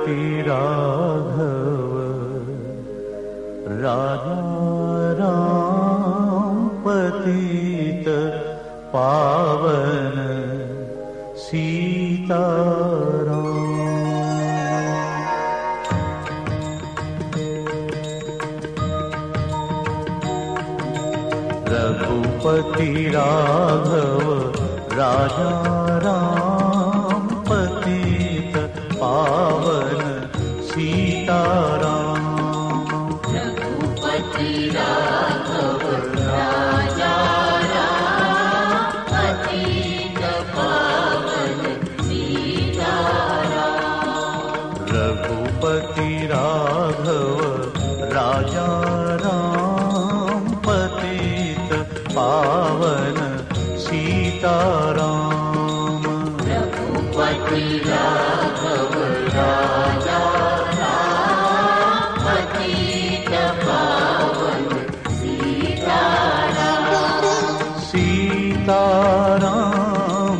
रघुपति राघव राजा राम पतित पावन सीताराम। रघुपति राघव राजा राम पतित पावन सीताराम। रघुपति राघव राजा राम पतित पावन सीताराम। रघुपति राघव राजा राम पतित पावन सीताराम। रघुपति राघव राजा राम पतित पावन सीताराम। सीताराम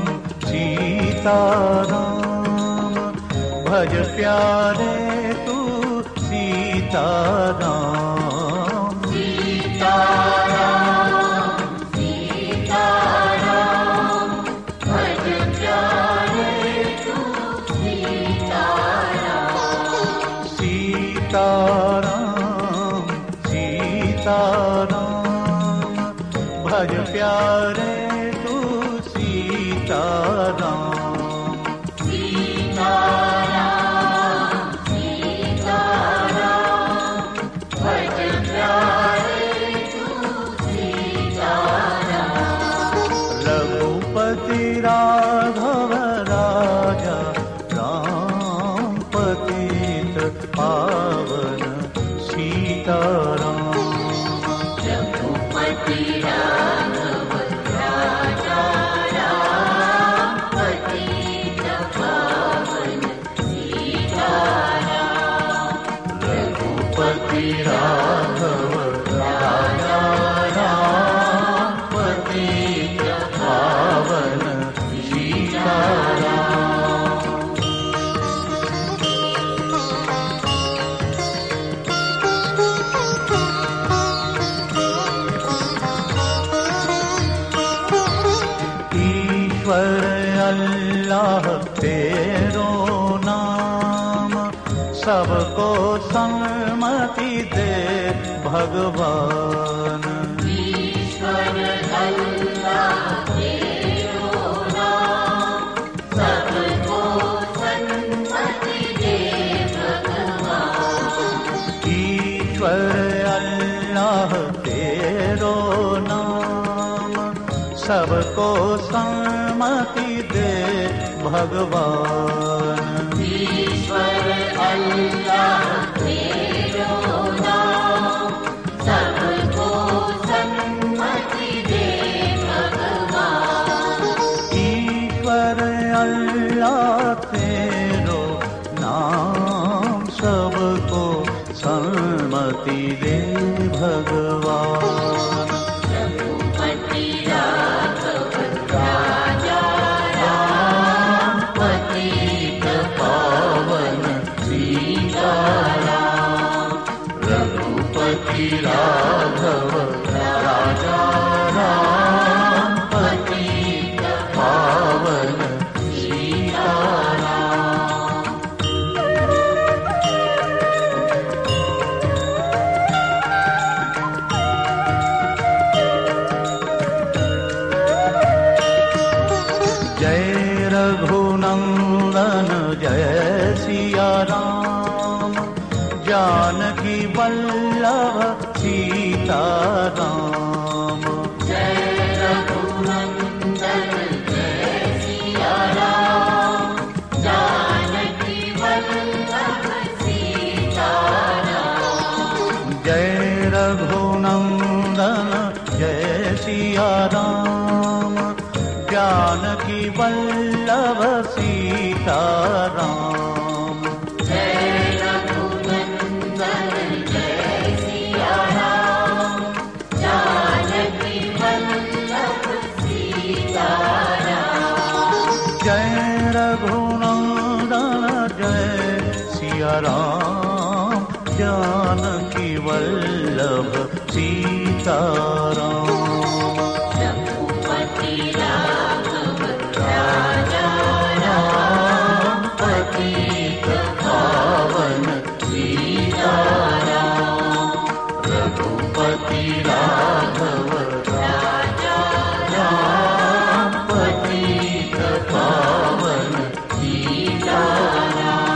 सीताराम भज प्यारे तू सीताराम। सीताराम सीताराम भज प्यारे तू सीताराम। सीताराम सीताराम भज प्यारे तू सीताराम। सीताराम सीताराम भज प्यारे तू सीताराम। रघुपति राघव राजा राम पतित पावन सीताराम। रघुपति राघव राजा राम पतित पावन सीताराम। रघुपति राघव राजा राम पतित पावन सीताराम। ईश्वर अल्लाह तेरो नाम सबको सन्मति दे भगवान। ईश्वर अल्लाह तेरो नाम सबको सन्मति दे भगवान। ईश्वर अल्लाह तेरो नाम सबको सन्मति दे भगवान। ईश्वर अल्लाह तेरो नाम सबको सन्मति दे भगवान। ईश्वर अल्लाह तेरो नाम सबको सन्मति दे भगवान। रघुपति राघव राजा राम पतित पावन सीताराम। रघुपति राघव राजा राम पतित पावन सीताराम। जय रघुनंदन जय सिया राम जानकी वल्लभ सीताराम। जय रघुनंदन जय सिया राम जानकी वल्लभ सीताराम। जय रघुनंदन जय सिया राम जानकी वल्लभ सीताराम। जय रघुनंदन जय सिया राम जानकी वल्लभ सीताराम। जय रघुनंदन जय सीताराम रघुपति राघव राजा राम पतित पावन सीताराम रघुपति राघव राजा राम पतित पावन सीताराम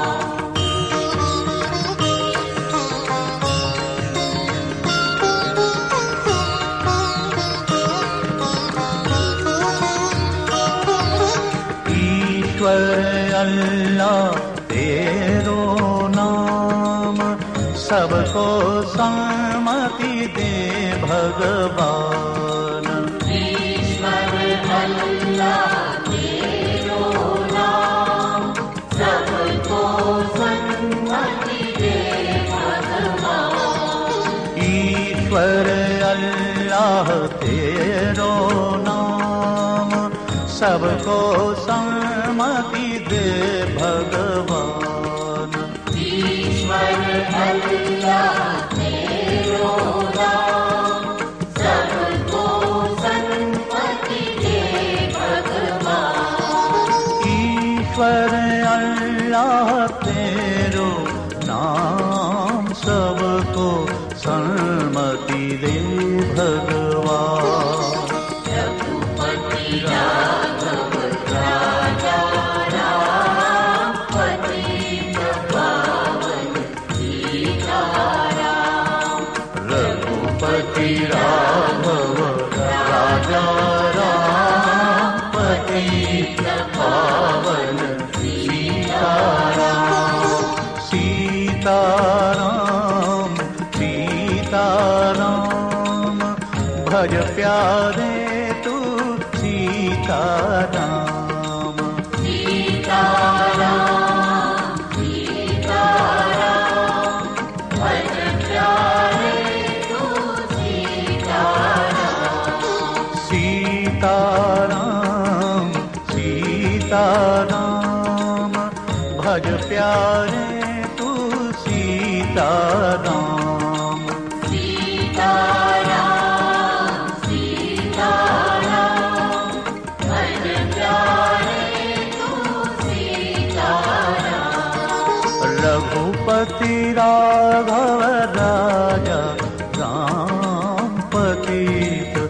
ईश्वर अल्लाह तेरो नाम सबको सम्मति दे भगवान ईश्वर अल्लाह तेरो नाम सबको सन्मति दे भगवान ईश्वर अल्लाह तेरो नाम सबको सम्मति दे भगवान ईश्वर अल्लाह तेरो नाम सबको सन्मति दे भगवान ईश्वर अल्लाह तेरो नाम सबको सम्मति दे भगवान रघुपति राघव राजा राम पतित पावन सीताराम रघुपति राघव राजा राम पतित पावन सीताराम सीताराम सीताराम भज प्यारे तू सीताराम सीताराम सीताराम भज प्यारे तू सीताराम सीताराम सीताराम भज प्यारे तू सीताराम सीताराम सीताराम भज प्यारे तू सीताराम रघुपति राघव राजा राम पतित